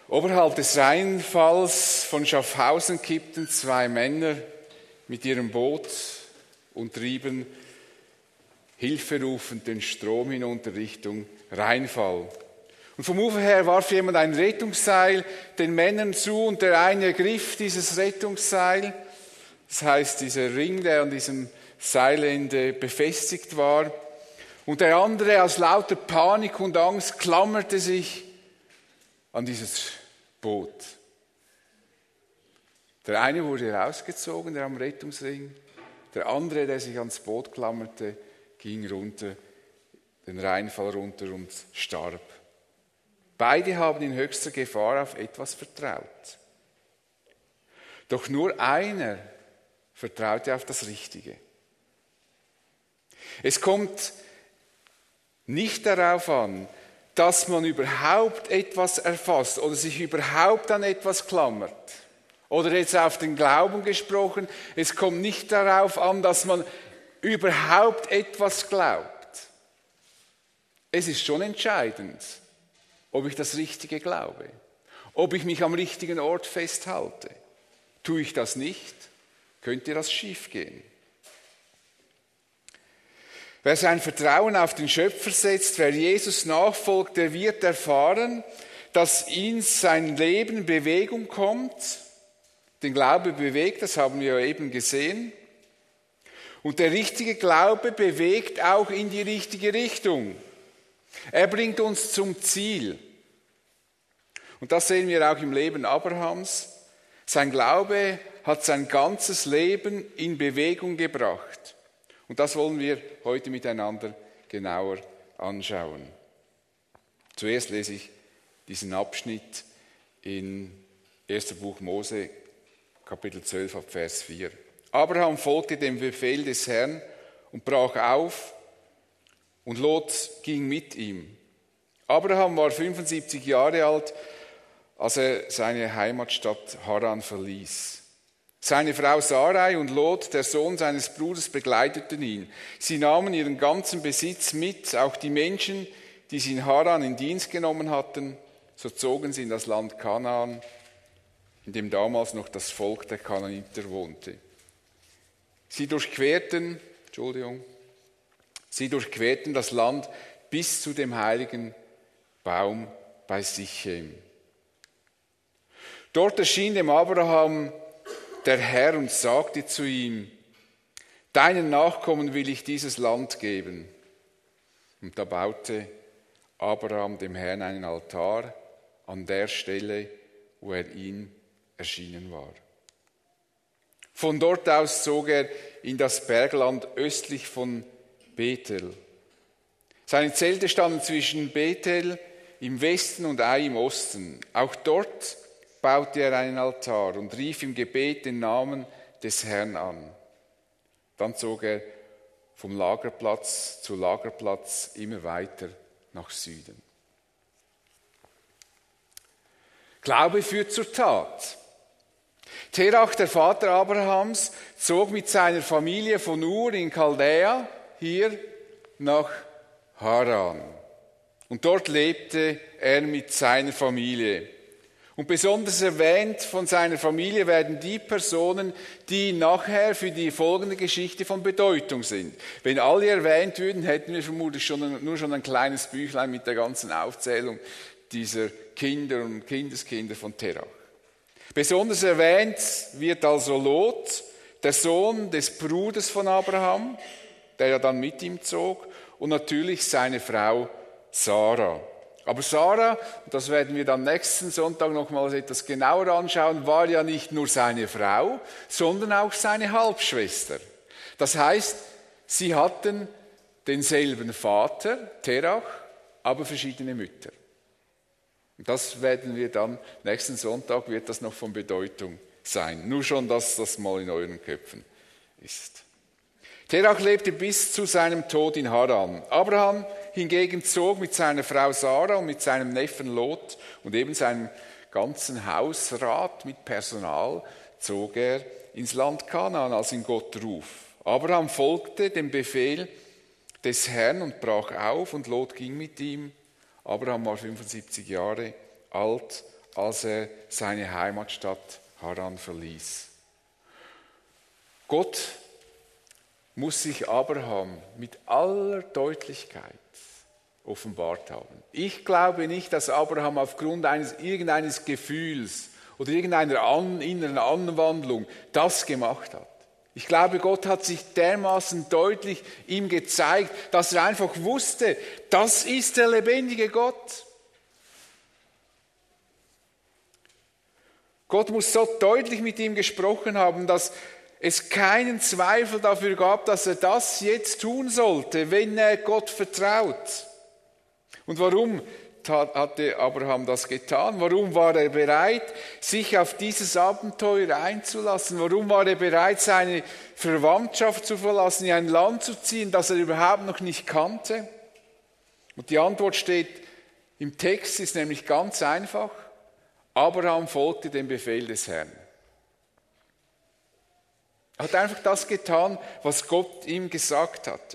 Oberhalb des Rheinfalls von Schaffhausen kippten zwei Männer mit ihrem Boot und trieben hilferufend den Strom hinunter Richtung Rheinfall. Und vom Ufer her warf jemand ein Rettungsseil den Männern zu und der eine ergriff dieses Rettungsseil. Das heißt, dieser Ring, der an diesem Seilende befestigt war. Und der andere aus lauter Panik und Angst klammerte sich an dieses Boot. Der eine wurde herausgezogen, der am Rettungsring. Der andere, der sich ans Boot klammerte, ging runter, den Rheinfall runter und starb. Beide haben in höchster Gefahr auf etwas vertraut. Doch nur einer vertraute auf das Richtige. Es kommt nicht darauf an, dass man überhaupt etwas erfasst oder sich überhaupt an etwas klammert. Oder jetzt auf den Glauben gesprochen, es kommt nicht darauf an, dass man überhaupt etwas glaubt. Es ist schon entscheidend, ob ich das Richtige glaube, ob ich mich am richtigen Ort festhalte. Tue ich das nicht, könnte das schiefgehen. Wer sein Vertrauen auf den Schöpfer setzt, wer Jesus nachfolgt, der wird erfahren, dass in sein Leben Bewegung kommt. Den Glaube bewegt, das haben wir ja eben gesehen. Und der richtige Glaube bewegt auch in die richtige Richtung. Er bringt uns zum Ziel. Und das sehen wir auch im Leben Abrahams. Sein Glaube hat sein ganzes Leben in Bewegung gebracht. Und das wollen wir heute miteinander genauer anschauen. Zuerst lese ich diesen Abschnitt in 1. Buch Mose, Kapitel 12, ab Vers 4. Abraham folgte dem Befehl des Herrn und brach auf, und Lot ging mit ihm. Abraham war 75 Jahre alt, als er seine Heimatstadt Haran verließ. Seine Frau Sarai und Lot, der Sohn seines Bruders, begleiteten ihn. Sie nahmen ihren ganzen Besitz mit, auch die Menschen, die sie in Haran in Dienst genommen hatten. So zogen sie in das Land Kanaan, in dem damals noch das Volk der Kanaaniter wohnte. Sie durchquerten das Land bis zu dem heiligen Baum bei Sichem. Dort erschien dem Abraham der Herr und sagte zu ihm: Deinen Nachkommen will ich dieses Land geben. Und da baute Abraham dem Herrn einen Altar an der Stelle, wo er ihm erschienen war. Von dort aus zog er in das Bergland östlich von Bethel. Seine Zelte standen zwischen Bethel im Westen und Ai im Osten. Auch dort baute er einen Altar und rief im Gebet den Namen des Herrn an. Dann zog er vom Lagerplatz zu Lagerplatz immer weiter nach Süden. Glaube führt zur Tat. Terach, der Vater Abrahams, zog mit seiner Familie von Ur in Chaldea hier nach Haran. Und dort lebte er mit seiner Familie. Und besonders erwähnt von seiner Familie werden die Personen, die nachher für die folgende Geschichte von Bedeutung sind. Wenn alle erwähnt würden, hätten wir vermutlich nur schon ein kleines Büchlein mit der ganzen Aufzählung dieser Kinder und Kindeskinder von Terach. Besonders erwähnt wird also Lot, der Sohn des Bruders von Abraham, der ja dann mit ihm zog, und natürlich seine Frau Sarah. Aber Sarah, das werden wir dann nächsten Sonntag nochmals etwas genauer anschauen, war ja nicht nur seine Frau, sondern auch seine Halbschwester. Das heißt, sie hatten denselben Vater, Terach, aber verschiedene Mütter. Und das werden wir dann, nächsten Sonntag wird das noch von Bedeutung sein. Nur schon, dass das mal in euren Köpfen ist. Terach lebte bis zu seinem Tod in Haran. Abraham hingegen zog mit seiner Frau Sarah und mit seinem Neffen Lot und eben seinem ganzen Hausrat mit Personal, zog er ins Land Kanaan, als ihn Gott ruf. Abraham folgte dem Befehl des Herrn und brach auf, und Lot ging mit ihm. Abraham war 75 Jahre alt, als er seine Heimatstadt Haran verließ. Gott muss sich Abraham mit aller Deutlichkeit offenbart haben. Ich glaube nicht, dass Abraham aufgrund irgendeines Gefühls oder irgendeiner inneren Anwandlung das gemacht hat. Ich glaube, Gott hat sich dermaßen deutlich ihm gezeigt, dass er einfach wusste, das ist der lebendige Gott. Gott muss so deutlich mit ihm gesprochen haben, dass es keinen Zweifel dafür gab, dass er das jetzt tun sollte, wenn er Gott vertraut. Und warum hatte Abraham das getan? Warum war er bereit, sich auf dieses Abenteuer einzulassen? Warum war er bereit, seine Verwandtschaft zu verlassen, in ein Land zu ziehen, das er überhaupt noch nicht kannte? Und die Antwort steht im Text, ist nämlich ganz einfach. Abraham folgte dem Befehl des Herrn. Er hat einfach das getan, was Gott ihm gesagt hatte.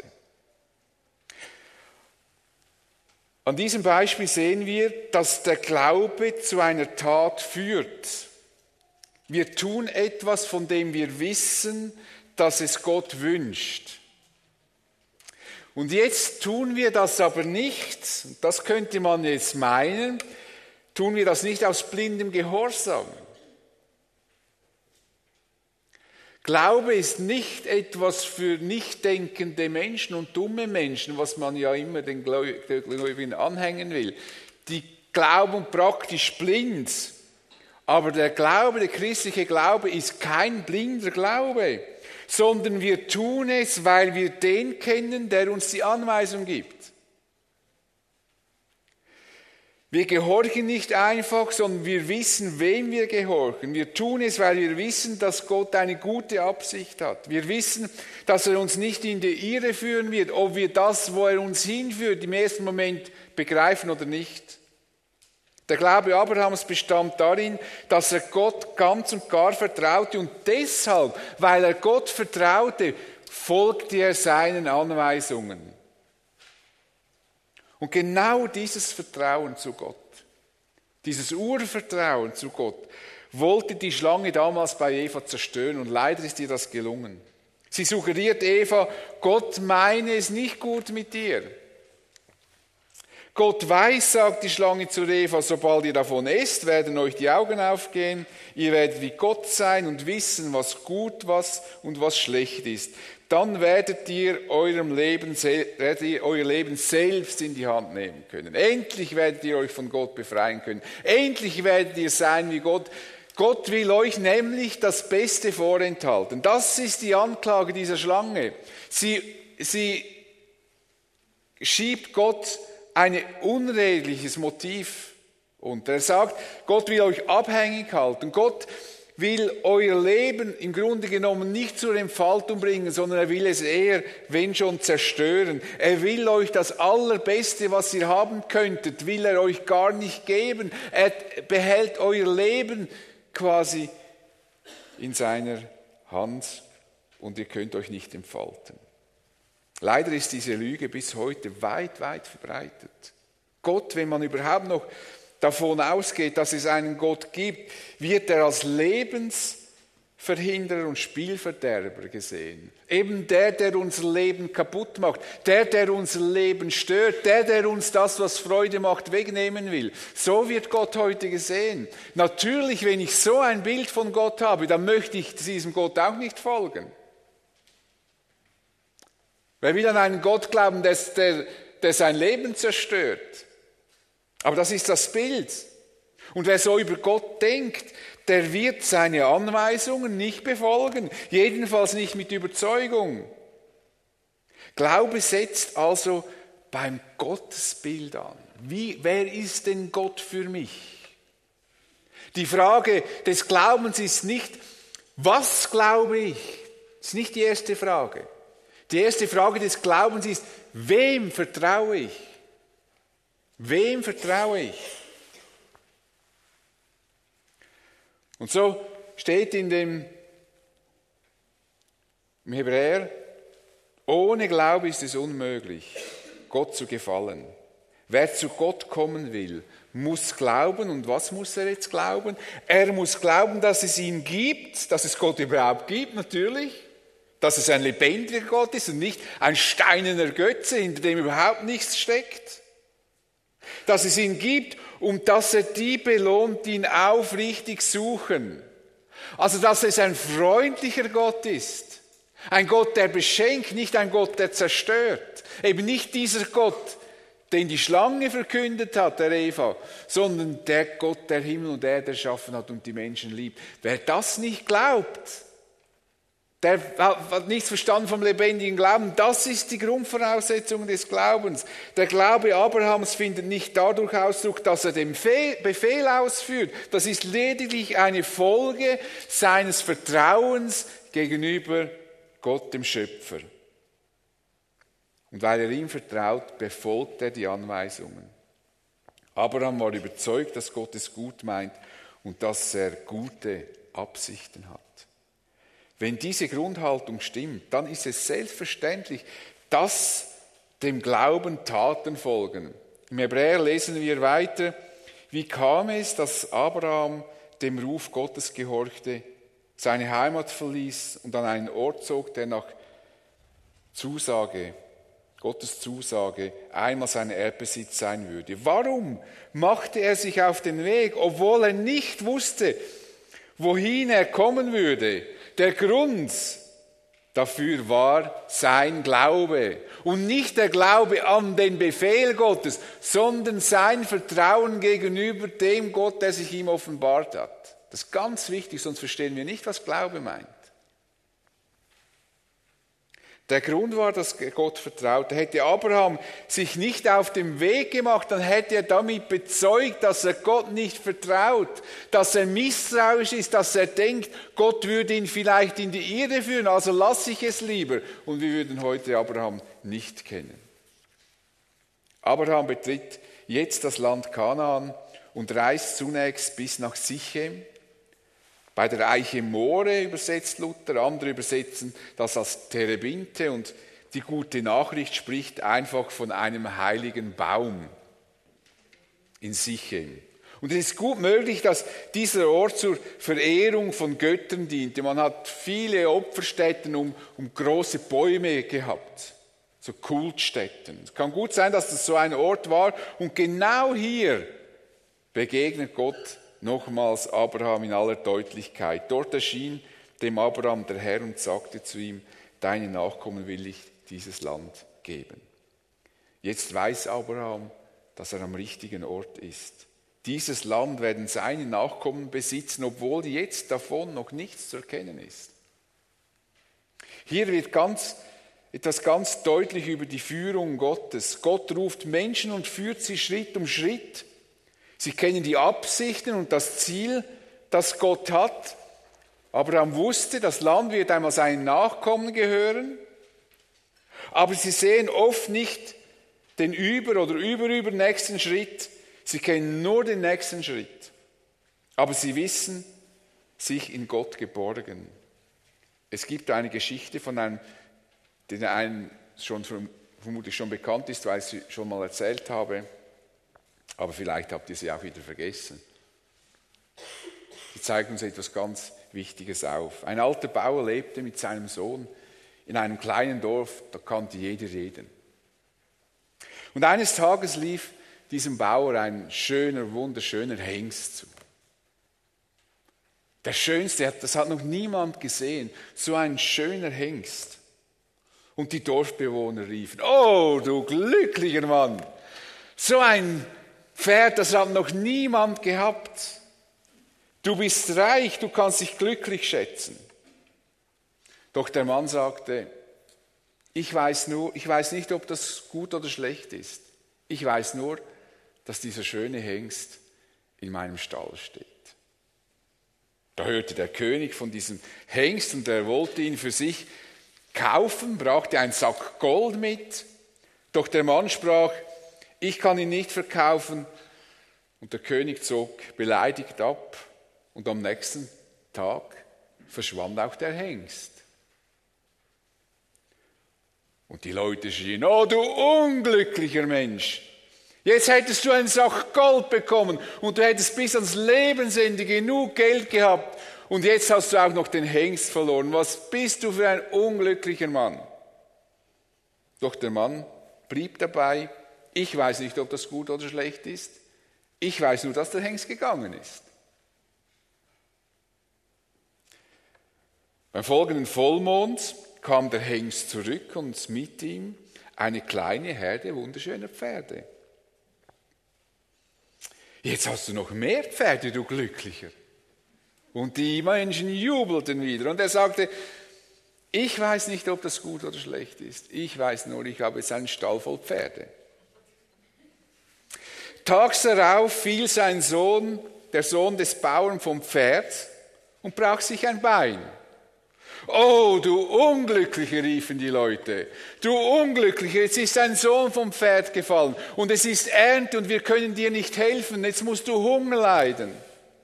An diesem Beispiel sehen wir, dass der Glaube zu einer Tat führt. Wir tun etwas, von dem wir wissen, dass es Gott wünscht. Und jetzt tun wir das aber nicht, das könnte man jetzt meinen, tun wir das nicht aus blindem Gehorsam. Glaube ist nicht etwas für nicht denkende Menschen und dumme Menschen, was man ja immer den Gläubigen anhängen will. Die glauben praktisch blind. Aber der Glaube, der christliche Glaube ist kein blinder Glaube, sondern wir tun es, weil wir den kennen, der uns die Anweisung gibt. Wir gehorchen nicht einfach, sondern wir wissen, wem wir gehorchen. Wir tun es, weil wir wissen, dass Gott eine gute Absicht hat. Wir wissen, dass er uns nicht in die Irre führen wird, ob wir das, wo er uns hinführt, im ersten Moment begreifen oder nicht. Der Glaube Abrahams bestand darin, dass er Gott ganz und gar vertraute und deshalb, weil er Gott vertraute, folgte er seinen Anweisungen. Und genau dieses Vertrauen zu Gott, dieses Urvertrauen zu Gott, wollte die Schlange damals bei Eva zerstören und leider ist ihr das gelungen. Sie suggeriert Eva, Gott meine es nicht gut mit dir. Gott weiß, sagt die Schlange zu Eva, sobald ihr davon esst, werden euch die Augen aufgehen, ihr werdet wie Gott sein und wissen, was gut und was schlecht ist. Dann werdet ihr euer Leben selbst in die Hand nehmen können. Endlich werdet ihr euch von Gott befreien können. Endlich werdet ihr sein wie Gott. Gott will euch nämlich das Beste vorenthalten. Das ist die Anklage dieser Schlange. Sie schiebt Gott ein unredliches Motiv unter. Er sagt, Gott will euch abhängig halten. Gott will euer Leben im Grunde genommen nicht zur Entfaltung bringen, sondern er will es eher, wenn schon, zerstören. Er will euch das Allerbeste, was ihr haben könntet, will er euch gar nicht geben. Er behält euer Leben quasi in seiner Hand und ihr könnt euch nicht entfalten. Leider ist diese Lüge bis heute weit, weit verbreitet. Gott, wenn man überhaupt noch davon ausgeht, dass es einen Gott gibt, wird er als Lebensverhinderer und Spielverderber gesehen. Eben der unser Leben kaputt macht, der unser Leben stört, der uns das, was Freude macht, wegnehmen will. So wird Gott heute gesehen. Natürlich, wenn ich so ein Bild von Gott habe, dann möchte ich diesem Gott auch nicht folgen. Wer will an einen Gott glauben, der sein Leben zerstört? Aber das ist das Bild. Und wer so über Gott denkt, der wird seine Anweisungen nicht befolgen, jedenfalls nicht mit Überzeugung. Glaube setzt also beim Gottesbild an. Wer ist denn Gott für mich? Die Frage des Glaubens ist nicht, was glaube ich? Das ist nicht die erste Frage. Die erste Frage des Glaubens ist, wem vertraue ich? Wem vertraue ich? Und so steht im Hebräer, ohne Glaube ist es unmöglich, Gott zu gefallen. Wer zu Gott kommen will, muss glauben. Und was muss er jetzt glauben? Er muss glauben, dass es ihn gibt, dass es Gott überhaupt gibt, natürlich. Dass es ein lebendiger Gott ist und nicht ein steinerner Götze, hinter dem überhaupt nichts steckt. Dass es ihn gibt und dass er die belohnt, die ihn aufrichtig suchen. Also, dass es ein freundlicher Gott ist. Ein Gott, der beschenkt, nicht ein Gott, der zerstört. Eben nicht dieser Gott, den die Schlange verkündet hat, der Eva, sondern der Gott, der Himmel und Erde erschaffen hat und die Menschen liebt. Wer das nicht glaubt, der hat nichts verstanden vom lebendigen Glauben. Das ist die Grundvoraussetzung des Glaubens. Der Glaube Abrahams findet nicht dadurch Ausdruck, dass er den Befehl ausführt. Das ist lediglich eine Folge seines Vertrauens gegenüber Gott, dem Schöpfer. Und weil er ihm vertraut, befolgt er die Anweisungen. Abraham war überzeugt, dass Gott es gut meint und dass er gute Absichten hat. Wenn diese Grundhaltung stimmt, dann ist es selbstverständlich, dass dem Glauben Taten folgen. Im Hebräer lesen wir weiter, wie kam es, dass Abraham dem Ruf Gottes gehorchte, seine Heimat verließ und an einen Ort zog, der nach Gottes Zusage einmal sein Erbbesitz sein würde. Warum machte er sich auf den Weg, obwohl er nicht wusste, wohin er kommen würde? Der Grund dafür war sein Glaube. Und nicht der Glaube an den Befehl Gottes, sondern sein Vertrauen gegenüber dem Gott, der sich ihm offenbart hat. Das ist ganz wichtig, sonst verstehen wir nicht, was Glaube meint. Der Grund war, dass Gott vertraute. Hätte Abraham sich nicht auf den Weg gemacht, dann hätte er damit bezeugt, dass er Gott nicht vertraut, dass er misstrauisch ist, dass er denkt, Gott würde ihn vielleicht in die Irre führen, also lasse ich es lieber. Und wir würden heute Abraham nicht kennen. Abraham betritt jetzt das Land Kanaan und reist zunächst bis nach Sichem. Bei der Eiche More übersetzt Luther, andere übersetzen das als Terebinte und die gute Nachricht spricht einfach von einem heiligen Baum in Sichem. Und es ist gut möglich, dass dieser Ort zur Verehrung von Göttern diente. Man hat viele Opferstätten um große Bäume gehabt, so Kultstätten. Es kann gut sein, dass das so ein Ort war und genau hier begegnet Gott nochmals Abraham in aller Deutlichkeit. Dort erschien dem Abraham der Herr und sagte zu ihm, deine Nachkommen will ich dieses Land geben. Jetzt weiß Abraham, dass er am richtigen Ort ist. Dieses Land werden seine Nachkommen besitzen, obwohl jetzt davon noch nichts zu erkennen ist. Hier wird etwas ganz deutlich über die Führung Gottes. Gott ruft Menschen und führt sie Schritt um Schritt. Sie kennen die Absichten und das Ziel, das Gott hat. Abraham wusste, das Land wird einmal seinen Nachkommen gehören. Aber sie sehen oft nicht den oder übernächsten Schritt. Sie kennen nur den nächsten Schritt. Aber sie wissen, sich in Gott geborgen. Es gibt eine Geschichte von einem, den einem vermutlich schon bekannt ist, weil ich sie schon mal erzählt habe. Aber vielleicht habt ihr sie auch wieder vergessen. Sie zeigt uns etwas ganz Wichtiges auf. Ein alter Bauer lebte mit seinem Sohn in einem kleinen Dorf, da kannte jeder jeden. Und eines Tages lief diesem Bauer ein schöner, wunderschöner Hengst zu. Der schönste, das hat noch niemand gesehen, so ein schöner Hengst. Und die Dorfbewohner riefen, oh du glücklicher Mann, so ein Pferd, das hat noch niemand gehabt. Du bist reich, du kannst dich glücklich schätzen. Doch der Mann sagte, ich weiß nicht, ob das gut oder schlecht ist. Ich weiß nur, dass dieser schöne Hengst in meinem Stall steht. Da hörte der König von diesem Hengst und er wollte ihn für sich kaufen, brachte einen Sack Gold mit. Doch der Mann sprach, ich kann ihn nicht verkaufen. Und der König zog beleidigt ab und am nächsten Tag verschwand auch der Hengst. Und die Leute schrien, oh du unglücklicher Mensch, Jetzt hättest du einen Sack Gold bekommen und du hättest bis ans Lebensende genug Geld gehabt und jetzt hast du auch noch den Hengst verloren. Was bist du für ein unglücklicher Mann? Doch der Mann blieb dabei. Ich weiß nicht, ob das gut oder schlecht ist. Ich weiß nur, dass der Hengst gegangen ist. Beim folgenden Vollmond kam der Hengst zurück und mit ihm eine kleine Herde wunderschöner Pferde. Jetzt hast du noch mehr Pferde, du Glücklicher. Und die Menschen jubelten wieder. Und er sagte, ich weiß nicht, ob das gut oder schlecht ist. Ich weiß nur, ich habe jetzt einen Stall voll Pferde. Tags darauf fiel sein Sohn, der Sohn des Bauern, vom Pferd und brach sich ein Bein. Oh, du Unglücklicher, riefen die Leute. Du Unglücklicher, jetzt ist dein Sohn vom Pferd gefallen und es ist Ernte und wir können dir nicht helfen. Jetzt musst du Hunger leiden.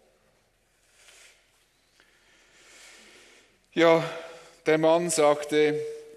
Ja, der Mann sagte,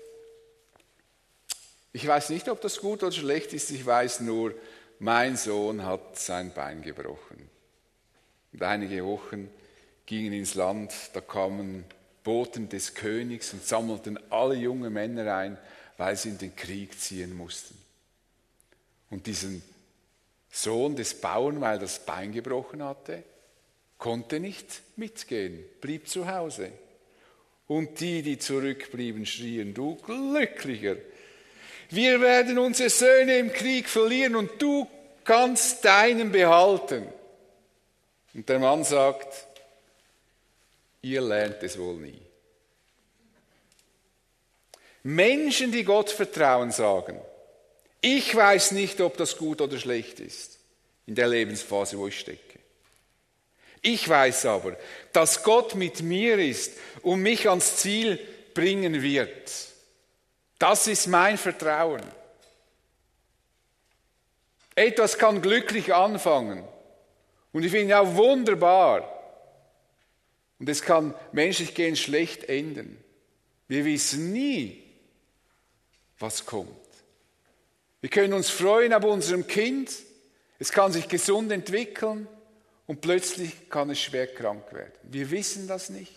ich weiß nicht, ob das gut oder schlecht ist, ich weiß nur, mein Sohn hat sein Bein gebrochen. Und einige Wochen gingen ins Land, da kamen Boten des Königs und sammelten alle jungen Männer ein, weil sie in den Krieg ziehen mussten. Und diesen Sohn des Bauern, weil das Bein gebrochen hatte, konnte nicht mitgehen, blieb zu Hause. Und die zurückblieben, schrien, du Glücklicher, wir werden unsere Söhne im Krieg verlieren und du kannst deinen behalten. Und der Mann sagt, ihr lernt es wohl nie. Menschen, die Gott vertrauen, sagen, ich weiß nicht, ob das gut oder schlecht ist, in der Lebensphase, wo ich stecke. Ich weiß aber, dass Gott mit mir ist und mich ans Ziel bringen wird. Das ist mein Vertrauen. Etwas kann glücklich anfangen. Und ich finde auch wunderbar. Und es kann menschlich gehen schlecht enden. Wir wissen nie, was kommt. Wir können uns freuen ab unserem Kind. Es kann sich gesund entwickeln und plötzlich kann es schwer krank werden. Wir wissen das nicht.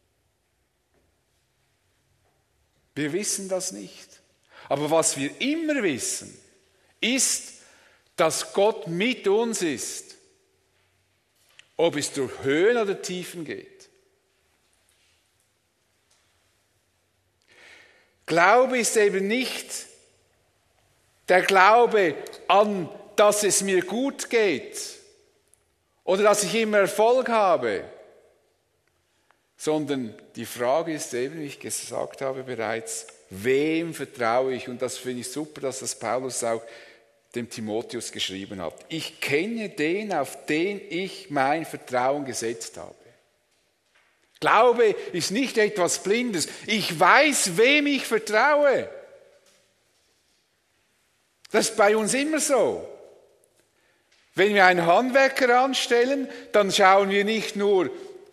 Wir wissen das nicht. Aber was wir immer wissen, ist, dass Gott mit uns ist. Ob es durch Höhen oder Tiefen geht. Glaube ist eben nicht der Glaube an, dass es mir gut geht oder dass ich immer Erfolg habe, sondern die Frage ist eben, wie ich gesagt habe bereits, wem vertraue ich? Und das finde ich super, dass das Paulus auch dem Timotheus geschrieben hat. Ich kenne den, auf den ich mein Vertrauen gesetzt habe. Glaube ist nicht etwas Blindes. Ich weiß, wem ich vertraue. Das ist bei uns immer so. Wenn wir einen Handwerker anstellen, dann schauen wir nicht nur,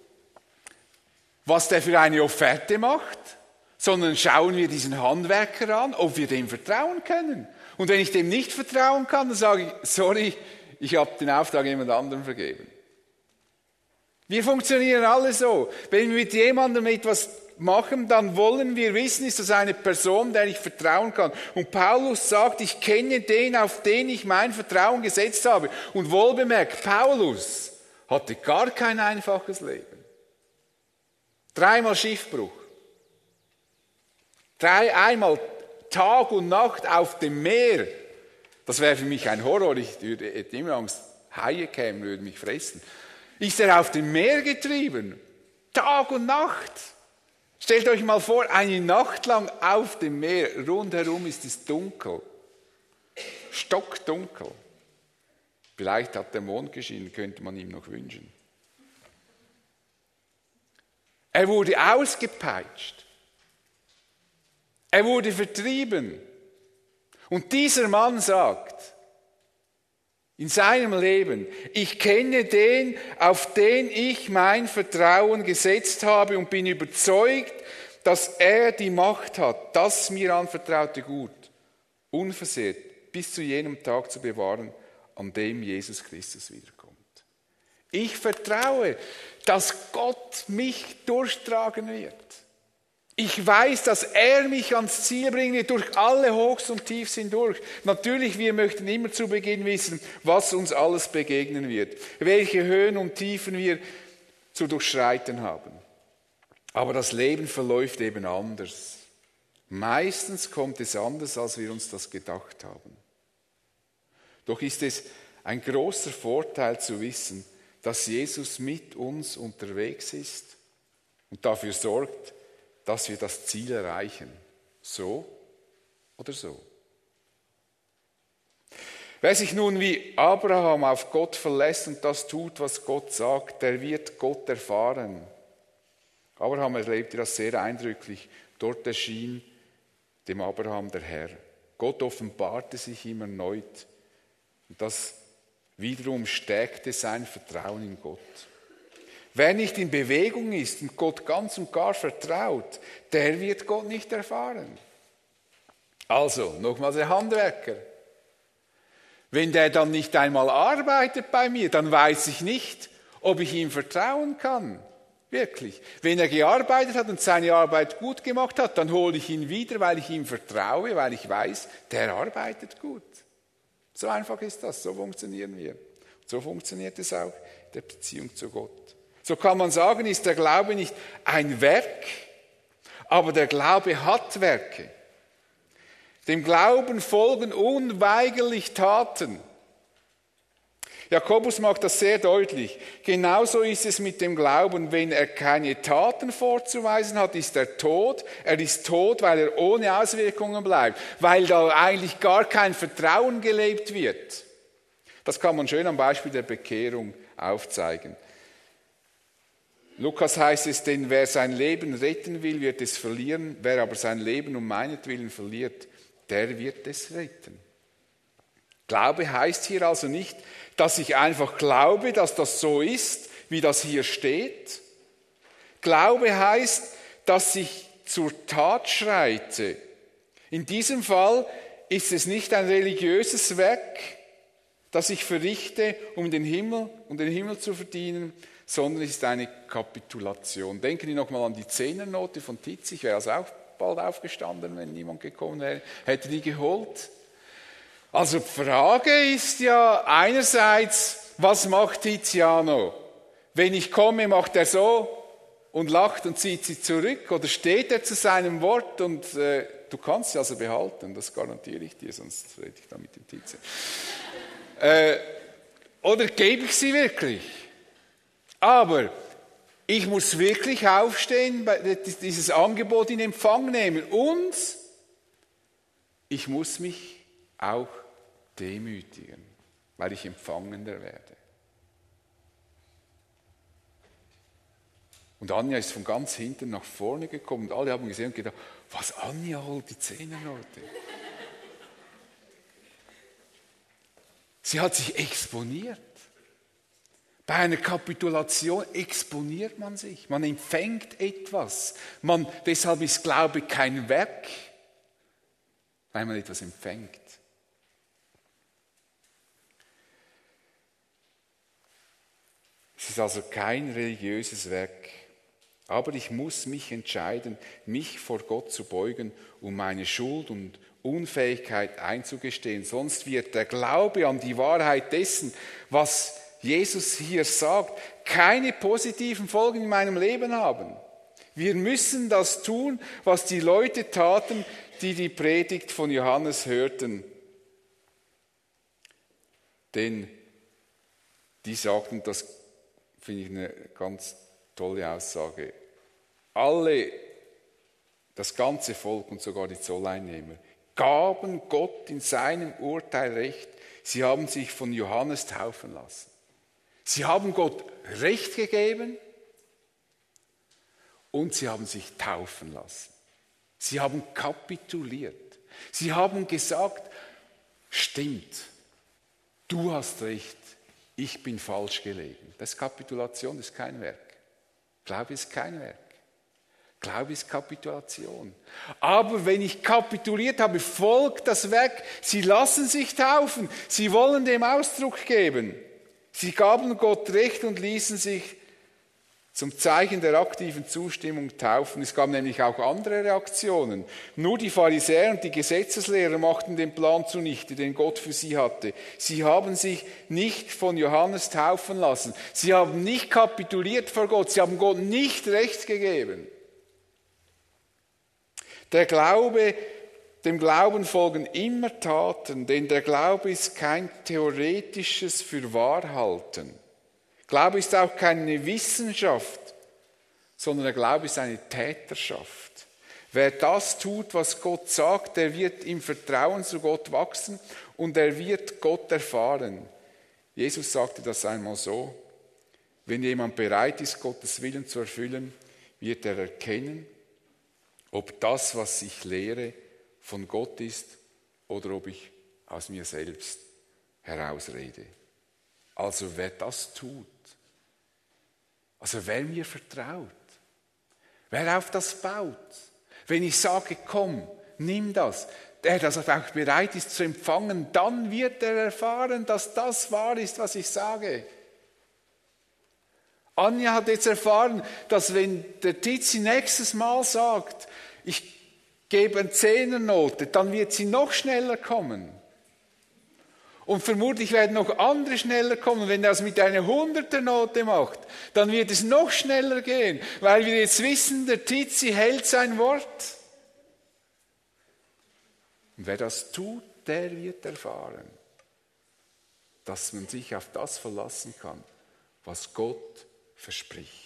was der für eine Offerte macht, sondern schauen wir diesen Handwerker an, ob wir dem vertrauen können. Und wenn ich dem nicht vertrauen kann, dann sage ich, sorry, ich habe den Auftrag jemand anderem vergeben. Wir funktionieren alle so. Wenn wir mit jemandem etwas machen, dann wollen wir wissen, ist das eine Person, der ich vertrauen kann. Und Paulus sagt, ich kenne den, auf den ich mein Vertrauen gesetzt habe. Und wohlbemerkt, Paulus hatte gar kein einfaches Leben. 3-mal Schiffbruch. Einmal Tag und Nacht auf dem Meer. Das wäre für mich ein Horror. Ich hätte immer Angst, Haie kämen, würden mich fressen. Ist er auf dem Meer getrieben? Tag und Nacht. Stellt euch mal vor, eine Nacht lang auf dem Meer. Rundherum ist es dunkel. Stockdunkel. Vielleicht hat der Mond geschienen, könnte man ihm noch wünschen. Er wurde ausgepeitscht. Er wurde vertrieben. Und dieser Mann sagt in seinem Leben, ich kenne den, auf den ich mein Vertrauen gesetzt habe und bin überzeugt, dass er die Macht hat, das mir anvertraute Gut unversehrt bis zu jenem Tag zu bewahren, an dem Jesus Christus wiederkommt. Ich vertraue, dass Gott mich durchtragen wird. Ich weiß, dass er mich ans Ziel bringen wird, durch alle Hochs und Tiefs hindurch. Natürlich, wir möchten immer zu Beginn wissen, was uns alles begegnen wird, welche Höhen und Tiefen wir zu durchschreiten haben. Aber das Leben verläuft eben anders. Meistens kommt es anders, als wir uns das gedacht haben. Doch ist es ein großer Vorteil zu wissen, dass Jesus mit uns unterwegs ist und dafür sorgt, dass wir das Ziel erreichen. So oder so. Wer sich nun wie Abraham auf Gott verlässt und das tut, was Gott sagt, der wird Gott erfahren. Abraham erlebte das sehr eindrücklich. Dort erschien dem Abraham der Herr. Gott offenbarte sich ihm erneut. Und das wiederum stärkte sein Vertrauen in Gott. Wer nicht in Bewegung ist und Gott ganz und gar vertraut, der wird Gott nicht erfahren. Also, nochmals der Handwerker. Wenn der dann nicht einmal arbeitet bei mir, dann weiß ich nicht, ob ich ihm vertrauen kann. Wirklich. Wenn er gearbeitet hat und seine Arbeit gut gemacht hat, dann hole ich ihn wieder, weil ich ihm vertraue, weil ich weiß, der arbeitet gut. So einfach ist das, so funktionieren wir. So funktioniert es auch in der Beziehung zu Gott. So kann man sagen, ist der Glaube nicht ein Werk, aber der Glaube hat Werke. Dem Glauben folgen unweigerlich Taten. Jakobus macht das sehr deutlich. Genauso ist es mit dem Glauben, wenn er keine Taten vorzuweisen hat, ist er tot. Er ist tot, weil er ohne Auswirkungen bleibt, weil da eigentlich gar kein Vertrauen gelebt wird. Das kann man schön am Beispiel der Bekehrung aufzeigen. Lukas heißt es, denn wer sein Leben retten will, wird es verlieren. Wer aber sein Leben um meinetwillen verliert, der wird es retten. Glaube heißt hier also nicht, dass ich einfach glaube, dass das so ist, wie das hier steht. Glaube heißt, dass ich zur Tat schreite. In diesem Fall ist es nicht ein religiöses Werk, das ich verrichte, um den Himmel zu verdienen, sondern es ist eine Kapitulation. Denken Sie nochmal an die Zehnernote von Titz. Ich wäre also auch bald aufgestanden, wenn niemand gekommen wäre, hätte die geholt. Also die Frage ist ja einerseits, was macht Tiziano? Wenn ich komme, macht er so und lacht und zieht sie zurück, oder steht er zu seinem Wort und du kannst sie also behalten, das garantiere ich dir, sonst rede ich da mit dem Tiziano. Oder gebe ich sie wirklich? Aber ich muss wirklich aufstehen, dieses Angebot in Empfang nehmen und ich muss mich auch demütigen, weil ich empfangender werde. Und Anja ist von ganz hinten nach vorne gekommen und alle haben gesehen und gedacht, was, Anja holt die Zehnernote? Sie hat sich exponiert. Bei einer Kapitulation exponiert man sich, man empfängt etwas. Deshalb ist Glaube kein Werk, weil man etwas empfängt. Es ist also kein religiöses Werk, aber ich muss mich entscheiden, mich vor Gott zu beugen, um meine Schuld und Unfähigkeit einzugestehen. Sonst wird der Glaube an die Wahrheit dessen, was Jesus hier sagt, keine positiven Folgen in meinem Leben haben. Wir müssen das tun, was die Leute taten, die die Predigt von Johannes hörten. Denn die sagten, das finde ich eine ganz tolle Aussage, das ganze Volk und sogar die Zolleinnehmer, gaben Gott in seinem Urteil recht. Sie haben sich von Johannes taufen lassen. Sie haben Gott Recht gegeben und sie haben sich taufen lassen. Sie haben kapituliert. Sie haben gesagt, stimmt, du hast recht, ich bin falsch gelegen. Das ist Kapitulation, das ist kein Werk. Glaube ist kein Werk. Glaube ist Kapitulation. Aber wenn ich kapituliert habe, folgt das weg. Sie lassen sich taufen. Sie wollen dem Ausdruck geben. Sie gaben Gott Recht und ließen sich zum Zeichen der aktiven Zustimmung taufen. Es gab nämlich auch andere Reaktionen. Nur die Pharisäer und die Gesetzeslehrer machten den Plan zunichte, den Gott für sie hatte. Sie haben sich nicht von Johannes taufen lassen. Sie haben nicht kapituliert vor Gott. Sie haben Gott nicht Recht gegeben. Dem Glauben folgen immer Taten, denn der Glaube ist kein theoretisches Fürwahrhalten. Glaube ist auch keine Wissenschaft, sondern der Glaube ist eine Täterschaft. Wer das tut, was Gott sagt, der wird im Vertrauen zu Gott wachsen und er wird Gott erfahren. Jesus sagte das einmal so: Wenn jemand bereit ist, Gottes Willen zu erfüllen, wird er erkennen, ob das, was ich lehre, von Gott ist oder ob ich aus mir selbst herausrede. Also wer das tut, also wer mir vertraut, wer auf das baut, wenn ich sage, komm, nimm das, der das auch bereit ist zu empfangen, dann wird er erfahren, dass das wahr ist, was ich sage. Anja hat jetzt erfahren, dass wenn der Tizi nächstes Mal sagt, ich gebe eine 10er-Note, dann wird sie noch schneller kommen. Und vermutlich werden noch andere schneller kommen. Wenn er das mit einer 100er-Note macht, dann wird es noch schneller gehen, weil wir jetzt wissen, der Tizi hält sein Wort. Und wer das tut, der wird erfahren, dass man sich auf das verlassen kann, was Gott verspricht.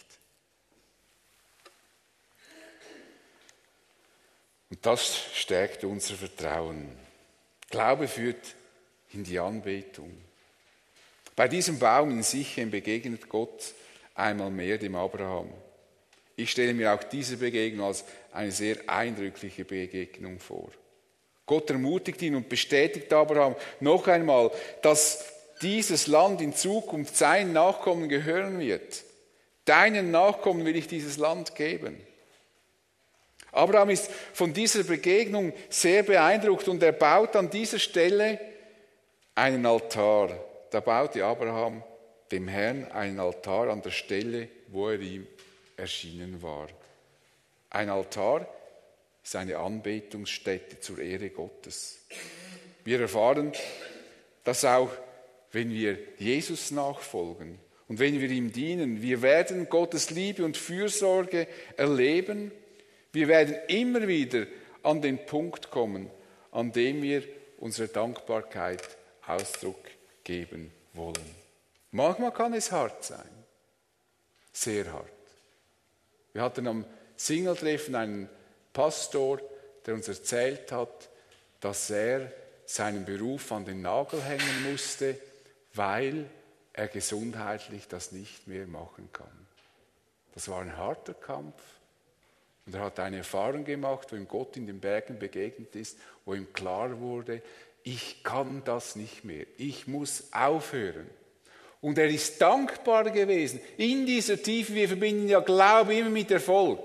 Und das stärkt unser Vertrauen. Glaube führt in die Anbetung. Bei diesem Baum in Sichem begegnet Gott einmal mehr dem Abraham. Ich stelle mir auch diese Begegnung als eine sehr eindrückliche Begegnung vor. Gott ermutigt ihn und bestätigt Abraham noch einmal, dass dieses Land in Zukunft seinen Nachkommen gehören wird. Deinen Nachkommen will ich dieses Land geben. Abraham ist von dieser Begegnung sehr beeindruckt und er baut an dieser Stelle einen Altar. Da baute Abraham dem Herrn einen Altar an der Stelle, wo er ihm erschienen war. Ein Altar ist eine Anbetungsstätte zur Ehre Gottes. Wir erfahren, dass auch wenn wir Jesus nachfolgen und wenn wir ihm dienen, wir werden Gottes Liebe und Fürsorge erleben. Wir werden immer wieder an den Punkt kommen, an dem wir unserer Dankbarkeit Ausdruck geben wollen. Manchmal kann es hart sein, sehr hart. Wir hatten am Singeltreffen einen Pastor, der uns erzählt hat, dass er seinen Beruf an den Nagel hängen musste, weil er gesundheitlich das nicht mehr machen kann. Das war ein harter Kampf. Und er hat eine Erfahrung gemacht, wo ihm Gott in den Bergen begegnet ist, wo ihm klar wurde, ich kann das nicht mehr, ich muss aufhören. Und er ist dankbar gewesen in dieser Tiefe. Wir verbinden ja Glaube immer mit Erfolg.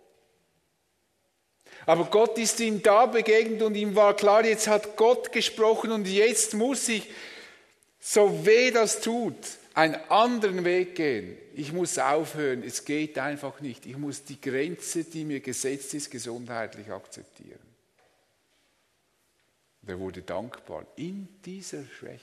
Aber Gott ist ihm da begegnet und ihm war klar, jetzt hat Gott gesprochen und jetzt muss ich, so weh das tut, einen anderen Weg gehen. Ich muss aufhören, es geht einfach nicht. Ich muss die Grenze, die mir gesetzt ist, gesundheitlich akzeptieren. Und er wurde dankbar in dieser Schwäche.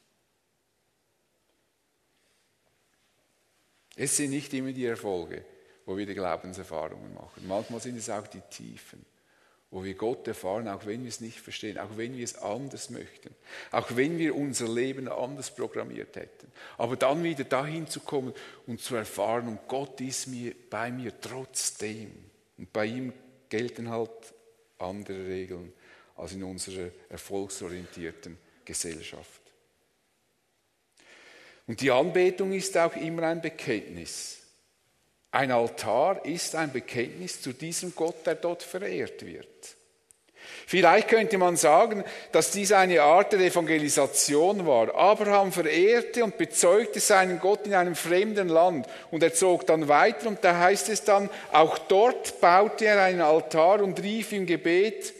Es sind nicht immer die Erfolge, wo wir die Glaubenserfahrungen machen. Manchmal sind es auch die Tiefen, wo wir Gott erfahren, auch wenn wir es nicht verstehen, auch wenn wir es anders möchten, auch wenn wir unser Leben anders programmiert hätten. Aber dann wieder dahin zu kommen und zu erfahren, und Gott ist bei mir trotzdem. Und bei ihm gelten halt andere Regeln als in unserer erfolgsorientierten Gesellschaft. Und die Anbetung ist auch immer ein Bekenntnis. Ein Altar ist ein Bekenntnis zu diesem Gott, der dort verehrt wird. Vielleicht könnte man sagen, dass dies eine Art der Evangelisation war. Abraham verehrte und bezeugte seinen Gott in einem fremden Land und er zog dann weiter und da heißt es dann, auch dort baute er einen Altar und rief im Gebet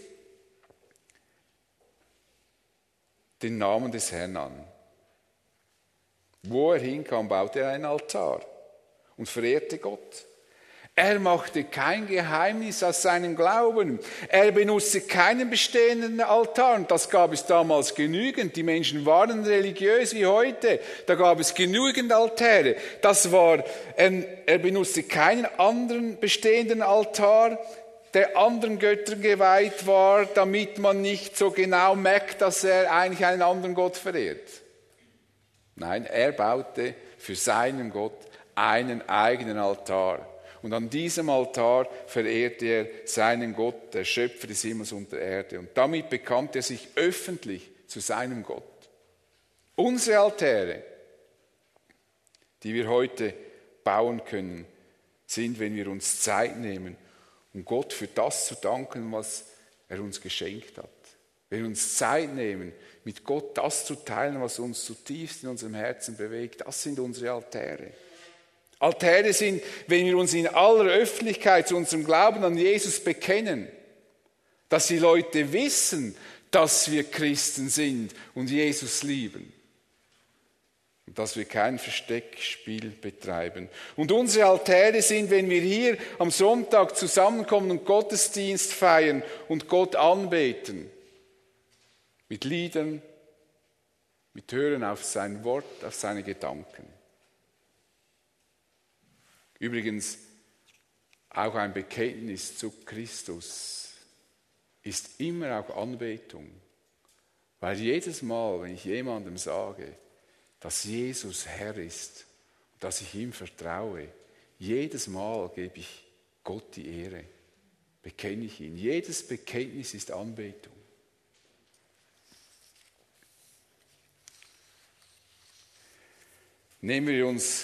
den Namen des Herrn an. Wo er hinkam, baute er einen Altar und verehrte Gott. Er machte kein Geheimnis aus seinem Glauben. Er benutzte keinen bestehenden Altar. Und das gab es damals genügend. Die Menschen waren religiös wie heute. Da gab es genügend Altäre. Er benutzte keinen anderen bestehenden Altar, der anderen Göttern geweiht war, damit man nicht so genau merkt, dass er eigentlich einen anderen Gott verehrt. Nein, er baute für seinen Gott einen eigenen Altar. Und an diesem Altar verehrte er seinen Gott, der Schöpfer des Himmels und der Erde. Und damit bekannte er sich öffentlich zu seinem Gott. Unsere Altäre, die wir heute bauen können, sind, wenn wir uns Zeit nehmen, um Gott für das zu danken, was er uns geschenkt hat. Wenn wir uns Zeit nehmen, mit Gott das zu teilen, was uns zutiefst in unserem Herzen bewegt, das sind unsere Altäre. Altäre sind, wenn wir uns in aller Öffentlichkeit zu unserem Glauben an Jesus bekennen, dass die Leute wissen, dass wir Christen sind und Jesus lieben. Und dass wir kein Versteckspiel betreiben. Und unsere Altäre sind, wenn wir hier am Sonntag zusammenkommen und Gottesdienst feiern und Gott anbeten. Mit Liedern, mit Hören auf sein Wort, auf seine Gedanken. Übrigens, auch ein Bekenntnis zu Christus ist immer auch Anbetung. Weil jedes Mal, wenn ich jemandem sage, dass Jesus Herr ist und dass ich ihm vertraue, jedes Mal gebe ich Gott die Ehre, bekenne ich ihn. Jedes Bekenntnis ist Anbetung. Nehmen wir uns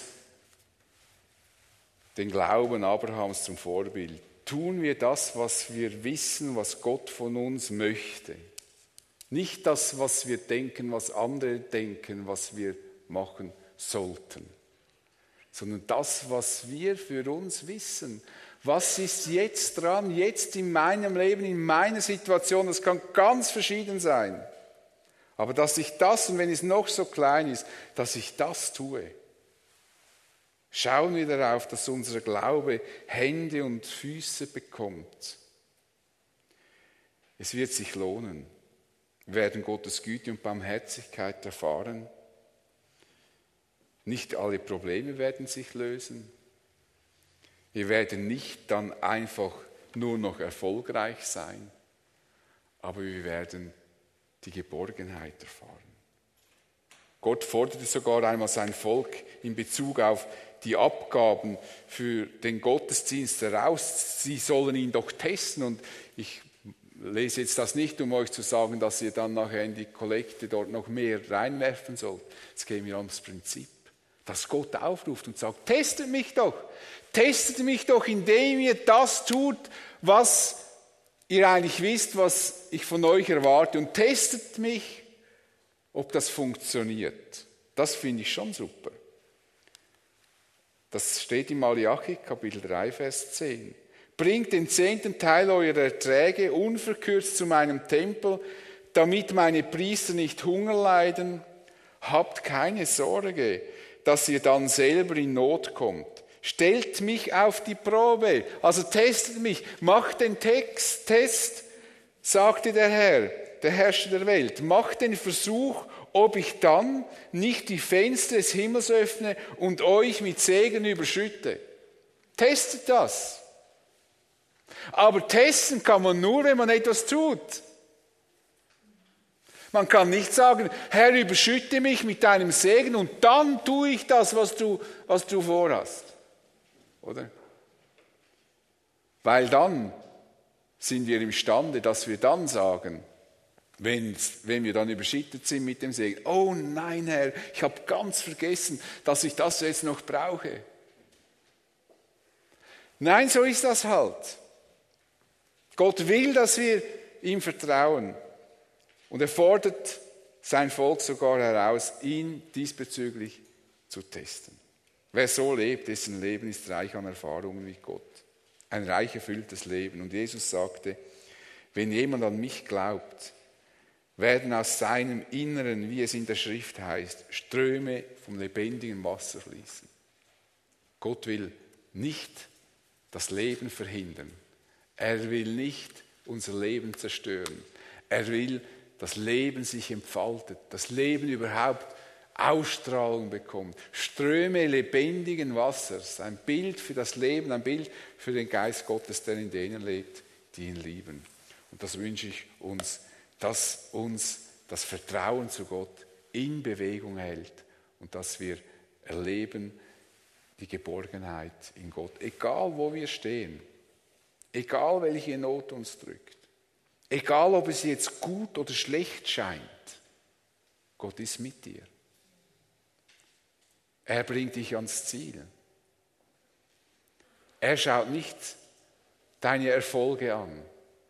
den Glauben Abrahams zum Vorbild. Tun wir das, was wir wissen, was Gott von uns möchte. Nicht das, was wir denken, was andere denken, was wir machen sollten. Sondern das, was wir für uns wissen. Was ist jetzt dran, jetzt in meinem Leben, in meiner Situation? Das kann ganz verschieden sein. Aber dass ich das, und wenn es noch so klein ist, dass ich das tue. Schauen wir darauf, dass unser Glaube Hände und Füße bekommt. Es wird sich lohnen. Wir werden Gottes Güte und Barmherzigkeit erfahren. Nicht alle Probleme werden sich lösen. Wir werden nicht dann einfach nur noch erfolgreich sein, aber wir werden die Geborgenheit erfahren. Gott forderte sogar einmal sein Volk in Bezug auf die Abgaben für den Gottesdienst heraus. Sie sollen ihn doch testen. Und ich lese jetzt das nicht, um euch zu sagen, dass ihr dann nachher in die Kollekte dort noch mehr reinwerfen sollt. Es geht mir ums Prinzip, dass Gott aufruft und sagt, testet mich doch, indem ihr das tut, was ihr eigentlich wisst, was ich von euch erwarte. Und testet mich, ob das funktioniert. Das finde ich schon super. Das steht in Malachi, Kapitel 3, Vers 10. Bringt den 10. Teil eurer Erträge unverkürzt zu meinem Tempel, damit meine Priester nicht Hunger leiden. Habt keine Sorge, dass ihr dann selber in Not kommt. Stellt mich auf die Probe, also testet mich, macht den Test, sagte der Herr, der Herrscher der Welt. Macht den Versuch, ob ich dann nicht die Fenster des Himmels öffne und euch mit Segen überschütte. Testet das. Aber testen kann man nur, wenn man etwas tut. Man kann nicht sagen, Herr, überschütte mich mit deinem Segen und dann tue ich das, was du vorhast. Oder? Weil dann sind wir imstande, dass wir dann sagen, wenn wir dann überschüttet sind mit dem Segen, oh nein, Herr, ich habe ganz vergessen, dass ich das jetzt noch brauche. Nein, so ist das halt. Gott will, dass wir ihm vertrauen. Und er fordert sein Volk sogar heraus, ihn diesbezüglich zu testen. Wer so lebt, dessen Leben ist reich an Erfahrungen mit Gott. Ein reich erfülltes Leben. Und Jesus sagte, wenn jemand an mich glaubt, werden aus seinem Inneren, wie es in der Schrift heißt, Ströme vom lebendigen Wasser fließen. Gott will nicht das Leben verhindern. Er will nicht unser Leben zerstören. Er will, dass Leben sich entfaltet, das Leben überhaupt Ausstrahlung bekommt. Ströme lebendigen Wassers, ein Bild für das Leben, ein Bild für den Geist Gottes, der in denen lebt, die ihn lieben. Und das wünsche ich uns, dass uns das Vertrauen zu Gott in Bewegung hält und dass wir erleben die Geborgenheit in Gott, egal wo wir stehen, egal welche Not uns drückt, egal ob es jetzt gut oder schlecht scheint, Gott ist mit dir. Er bringt dich ans Ziel. Er schaut nicht deine Erfolge an,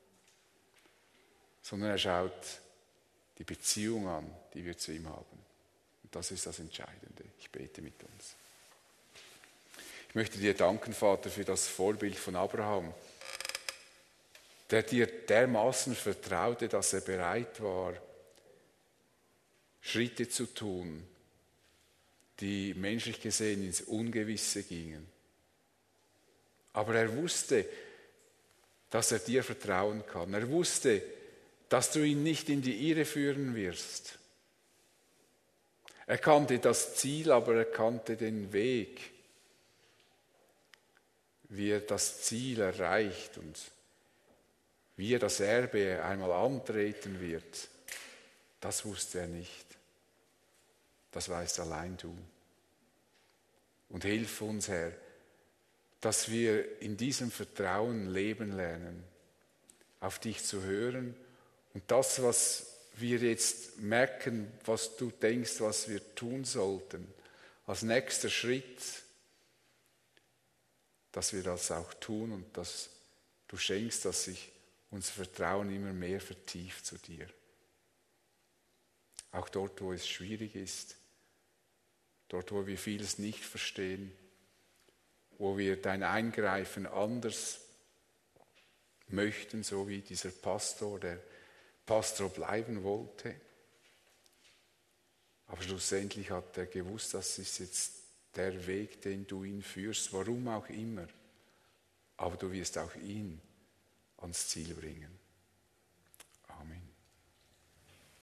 sondern er schaut die Beziehung an, die wir zu ihm haben. Und das ist das Entscheidende. Ich bete mit uns. Ich möchte dir danken, Vater, für das Vorbild von Abraham, der dir dermaßen vertraute, dass er bereit war, Schritte zu tun, die menschlich gesehen ins Ungewisse gingen. Aber er wusste, dass er dir vertrauen kann. Er wusste, dass du ihn nicht in die Irre führen wirst. Er kannte das Ziel, aber er kannte den Weg, wie er das Ziel erreicht und wie er das Erbe einmal antreten wird. Das wusste er nicht. Das weißt allein du. Und hilf uns, Herr, dass wir in diesem Vertrauen leben lernen, auf dich zu hören und das, was wir jetzt merken, was du denkst, was wir tun sollten, als nächster Schritt, dass wir das auch tun und dass du schenkst, dass sich unser Vertrauen immer mehr vertieft zu dir. Auch dort, wo es schwierig ist, dort, wo wir vieles nicht verstehen, wo wir dein Eingreifen anders möchten, so wie dieser Pastor, der Pastor bleiben wollte. Aber schlussendlich hat er gewusst, das ist jetzt der Weg, den du ihn führst, warum auch immer. Aber du wirst auch ihn ans Ziel bringen.